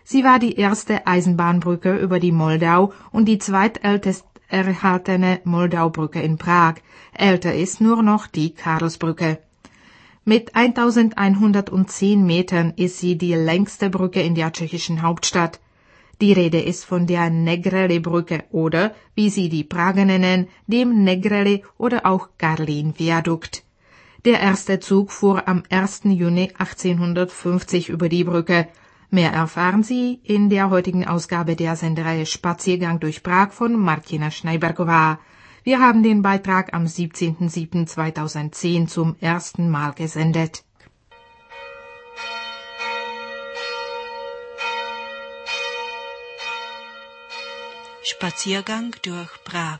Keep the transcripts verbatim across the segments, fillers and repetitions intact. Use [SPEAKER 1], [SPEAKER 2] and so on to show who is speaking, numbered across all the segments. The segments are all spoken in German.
[SPEAKER 1] Sie war die erste Eisenbahnbrücke über die Moldau und die zweitältest erhaltene Moldaubrücke in Prag. Älter ist nur noch die Karlsbrücke. Mit eintausendeinhundertzehn Metern ist sie die längste Brücke in der tschechischen Hauptstadt. Die Rede ist von der Negrelli-Brücke oder, wie sie die Prager nennen, dem Negrelli oder auch Karlin-Viadukt. Der erste Zug fuhr am ersten Juni achtzehnhundertfünfzig über die Brücke. Mehr erfahren Sie in der heutigen Ausgabe der Sendereihe Spaziergang durch Prag von Martina Schneibergová. Wir haben den Beitrag am siebzehnten siebten zweitausendzehn zum ersten Mal gesendet.
[SPEAKER 2] Spaziergang durch Prag.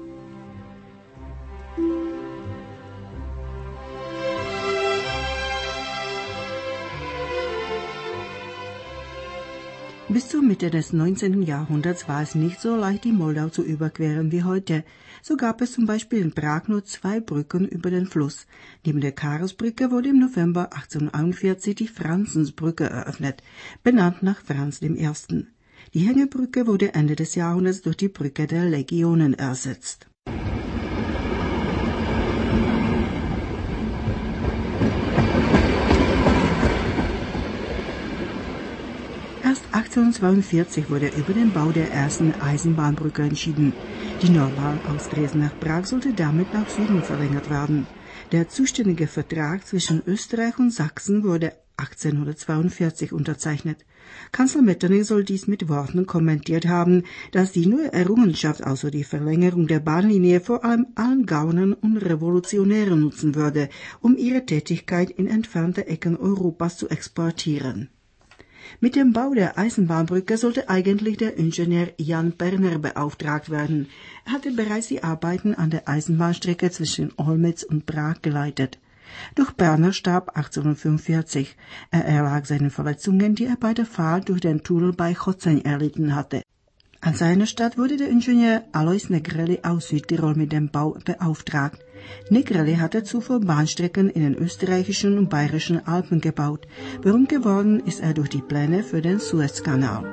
[SPEAKER 3] Bis zur Mitte des neunzehnten Jahrhunderts war es nicht so leicht, die Moldau zu überqueren wie heute. So gab es zum Beispiel in Prag nur zwei Brücken über den Fluss. Neben der Karlsbrücke wurde im November achtzehnhunderteinundvierzig die Franzensbrücke eröffnet, benannt nach Franz dem Ersten. Die Hängebrücke wurde Ende des Jahrhunderts durch die Brücke der Legionen ersetzt. Erst achtzehnhundertzweiundvierzig wurde über den Bau der ersten Eisenbahnbrücke entschieden. Die Normal aus Dresden nach Prag sollte damit nach Süden verlängert werden. Der zuständige Vertrag zwischen Österreich und Sachsen wurde achtzehnhundertzweiundvierzig unterzeichnet. Kanzler Metternich soll dies mit Worten kommentiert haben, dass die neue Errungenschaft, also die Verlängerung der Bahnlinie, vor allem allen Gaunern und Revolutionären nutzen würde, um ihre Tätigkeit in entfernte Ecken Europas zu exportieren. Mit dem Bau der Eisenbahnbrücke sollte eigentlich der Ingenieur Jan Perner beauftragt werden. Er hatte bereits die Arbeiten an der Eisenbahnstrecke zwischen Olmütz und Prag geleitet. Doch Perner starb achtzehnhundertfünfundvierzig. Er erlag seinen Verletzungen, die er bei der Fahrt durch den Tunnel bei Choceň erlitten hatte. An seiner Stadt wurde der Ingenieur Alois Negrelli aus Südtirol mit dem Bau beauftragt. Negrelli hatte zuvor Bahnstrecken in den österreichischen und bayerischen Alpen gebaut. Berühmt geworden ist er durch die Pläne für den Suezkanal.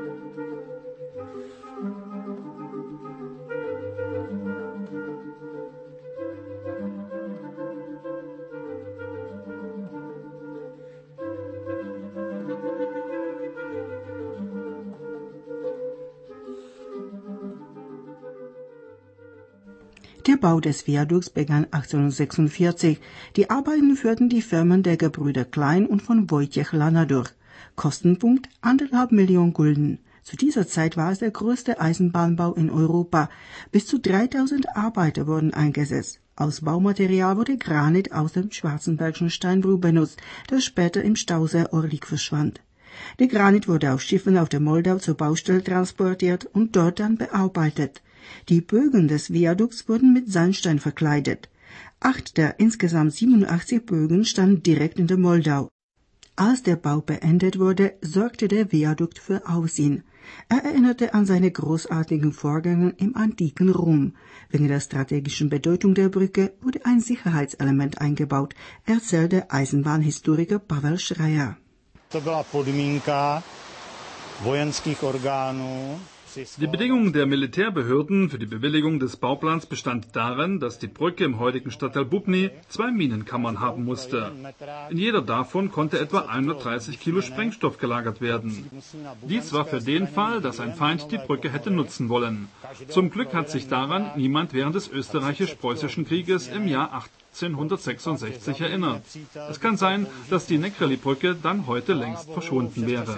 [SPEAKER 3] Der Bau des Viadukts begann achtzehnhundertsechsundvierzig. Die Arbeiten führten die Firmen der Gebrüder Klein und von Wojciech Lana durch. Kostenpunkt anderthalb Millionen Gulden. Zu dieser Zeit war es der größte Eisenbahnbau in Europa. Bis zu dreitausend Arbeiter wurden eingesetzt. Als Baumaterial wurde Granit aus dem Schwarzenbergischen Steinbruch benutzt, das später im Stausee Orlik verschwand. Der Granit wurde auf Schiffen auf der Moldau zur Baustelle transportiert und dort dann bearbeitet. Die Bögen des Viadukts wurden mit Sandstein verkleidet. Acht der insgesamt siebenundachtzig Bögen standen direkt in der Moldau. Als der Bau beendet wurde, sorgte der Viadukt für Aufsehen. Er erinnerte an seine großartigen Vorgänge im antiken Rom. Wegen der strategischen Bedeutung der Brücke wurde ein Sicherheitselement eingebaut, erzählte Eisenbahnhistoriker Pavel Schreier.
[SPEAKER 4] To byla podmínka vojenských orgánů.
[SPEAKER 5] Die Bedingung der Militärbehörden für die Bewilligung des Bauplans bestand darin, dass die Brücke im heutigen Stadtteil Bubny zwei Minenkammern haben musste. In jeder davon konnte etwa hundertdreißig Kilo Sprengstoff gelagert werden. Dies war für den Fall, dass ein Feind die Brücke hätte nutzen wollen. Zum Glück hat sich daran niemand während des österreichisch-preußischen Krieges im Jahr achtzehnhundertsechsundsechzig erinnert. Es kann sein, dass die Negrelli-Brücke dann heute längst verschwunden wäre.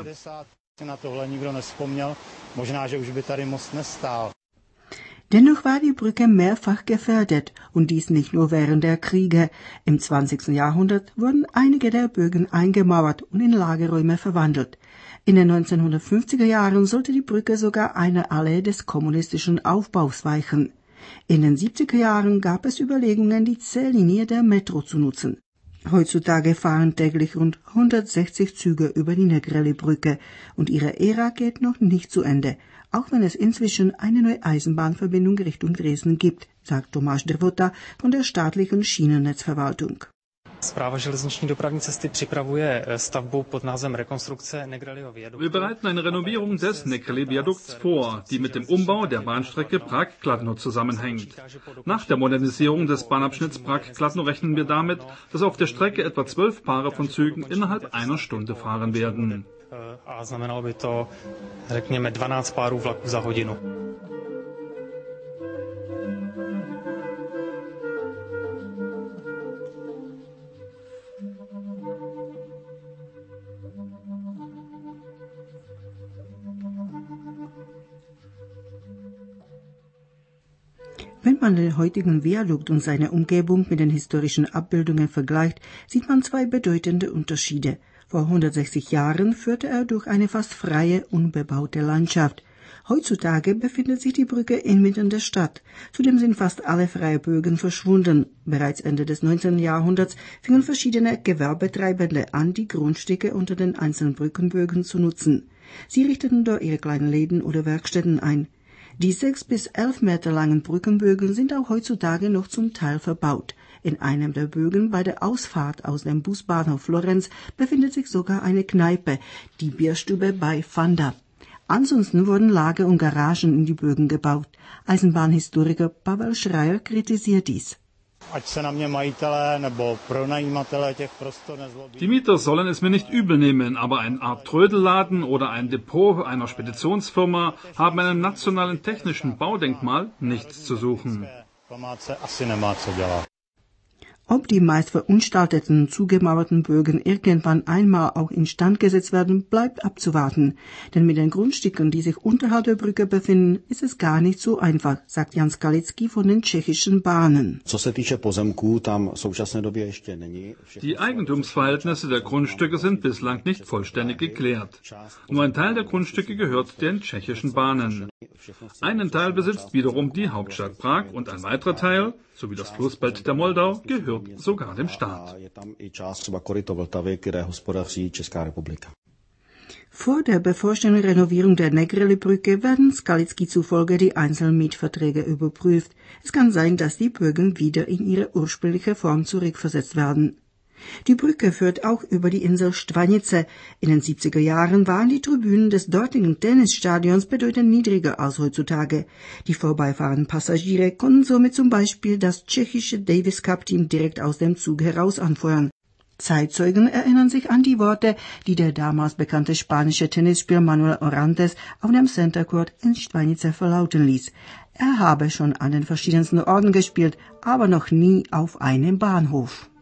[SPEAKER 3] Dennoch war die Brücke mehrfach gefährdet, und dies nicht nur während der Kriege. Im zwanzigsten Jahrhundert wurden einige der Bögen eingemauert und in Lagerräume verwandelt. In den neunzehnhundertfünfziger Jahren sollte die Brücke sogar einer Allee des kommunistischen Aufbaus weichen. In den siebziger Jahren gab es Überlegungen, die C-Linie der Metro zu nutzen. Heutzutage fahren täglich rund hundertsechzig Züge über die Negrelli-Brücke und ihre Ära geht noch nicht zu Ende, auch wenn es inzwischen eine neue Eisenbahnverbindung Richtung Dresden gibt, sagt Tomáš Drvota von der staatlichen Schienennetzverwaltung.
[SPEAKER 5] Wir bereiten eine Renovierung des Negrelli-Viadukts vor, die mit dem Umbau der Bahnstrecke Prag-Kladno zusammenhängt. Nach der Modernisierung des Bahnabschnitts Prag-Kladno rechnen wir damit, dass auf der Strecke etwa zwölf Paare von Zügen innerhalb einer Stunde fahren werden.
[SPEAKER 2] A znamenalo by to, řekněme, dvanáct párů vlaků za hodinu.
[SPEAKER 3] Wenn man den heutigen Viadukt und seine Umgebung mit den historischen Abbildungen vergleicht, sieht man zwei bedeutende Unterschiede. Vor hundertsechzig Jahren führte er durch eine fast freie, unbebaute Landschaft. Heutzutage befindet sich die Brücke inmitten der Stadt. Zudem sind fast alle freie Bögen verschwunden. Bereits Ende des neunzehnten Jahrhunderts fingen verschiedene Gewerbetreibende an, die Grundstücke unter den einzelnen Brückenbögen zu nutzen. Sie richteten dort ihre kleinen Läden oder Werkstätten ein. Die sechs bis elf Meter langen Brückenbögen sind auch heutzutage noch zum Teil verbaut. In einem der Bögen bei der Ausfahrt aus dem Busbahnhof Florenz befindet sich sogar eine Kneipe, die Bierstube bei Fanda. Ansonsten wurden Lager und Garagen in die Bögen gebaut. Eisenbahnhistoriker Pavel Schreier kritisiert dies.
[SPEAKER 5] Die Mieter sollen es mir nicht übel nehmen, aber eine Art Trödelladen oder ein Depot einer Speditionsfirma haben einem nationalen technischen Baudenkmal nichts zu suchen.
[SPEAKER 3] Ob die meist verunstalteten und zugemauerten Bögen irgendwann einmal auch instand gesetzt werden, bleibt abzuwarten. Denn mit den Grundstücken, die sich unterhalb der Brücke befinden, ist es gar nicht so einfach, sagt Jan Skalický von den tschechischen Bahnen.
[SPEAKER 5] Die Eigentumsverhältnisse der Grundstücke sind bislang nicht vollständig geklärt. Nur ein Teil der Grundstücke gehört den tschechischen Bahnen. Einen Teil besitzt wiederum die Hauptstadt Prag und ein weiterer Teil, sowie das Flussbett der Moldau, gehört sogar dem Staat.
[SPEAKER 3] Vor der bevorstehenden Renovierung der Negrelli-Brücke werden Skalický zufolge die einzelnen Mietverträge überprüft. Es kann sein, dass die Bögen wieder in ihre ursprüngliche Form zurückversetzt werden. Die Brücke führt auch über die Insel Stvanice. In den siebziger Jahren waren die Tribünen des dortigen Tennisstadions bedeutend niedriger als heutzutage. Die vorbeifahrenden Passagiere konnten somit zum Beispiel das tschechische Davis Cup Team direkt aus dem Zug heraus anfeuern. Zeitzeugen erinnern sich an die Worte, die der damals bekannte spanische Tennisspieler Manuel Orantes auf dem Center Court in Stvanice verlauten ließ. Er habe schon an den verschiedensten Orten gespielt, aber noch nie auf einem Bahnhof.